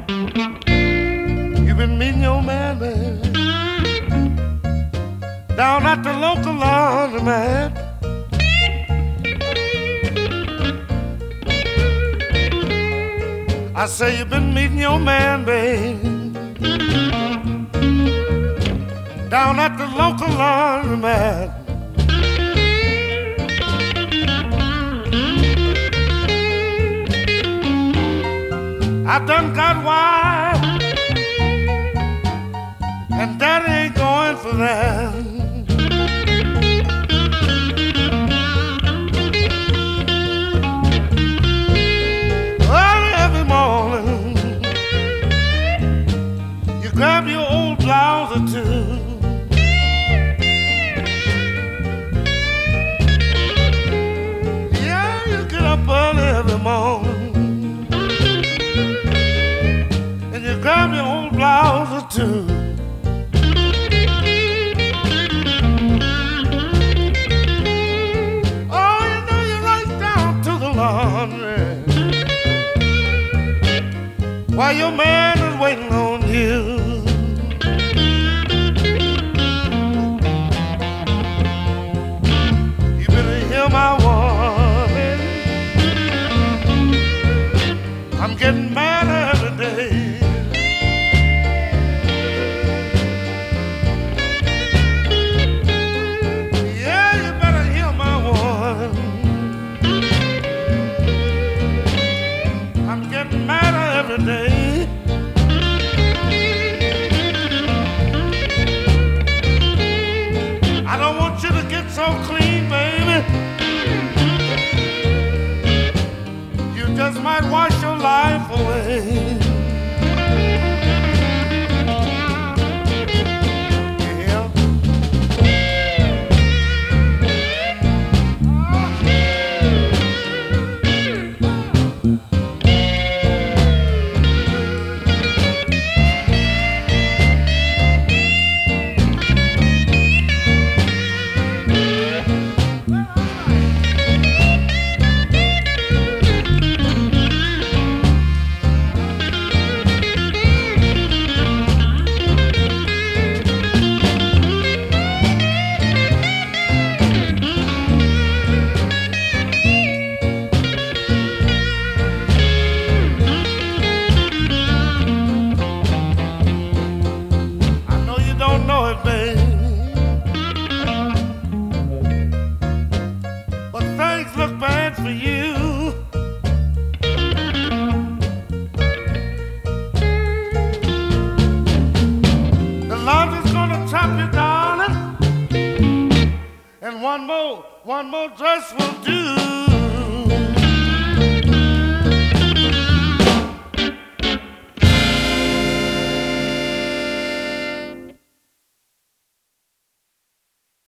You've been meeting your man, man, down at the local laundromat. I say you've been meeting your man, babe, down at the local laundromat. I done got wild, and daddy ain't going for that. Early every morning, you grab your old blouse or two, yeah, you get up early every morning, grab your old blouse or two. Oh, you know you're right down to the laundry while your man is waiting on you. You better hear my warning. I'm getting mad every day. Every day. I don't want you to get so clean, baby. You just might wash your life away. Look bad for you. The laundry's gonna chop you, darling, and one more dress will do.